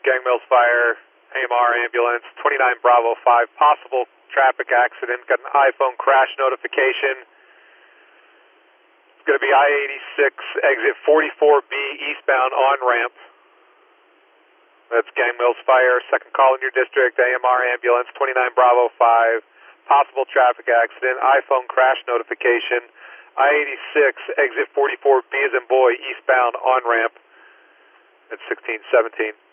Gang Mills Fire, AMR ambulance, 29 Bravo 5, possible traffic accident. Got an iPhone crash notification. It's going to be I-86, exit 44B, eastbound on-ramp. That's Gang Mills Fire, second call in your district, AMR ambulance, 29 Bravo 5, possible traffic accident, iPhone crash notification. I-86, exit 44B as in boy, eastbound on-ramp at 1617.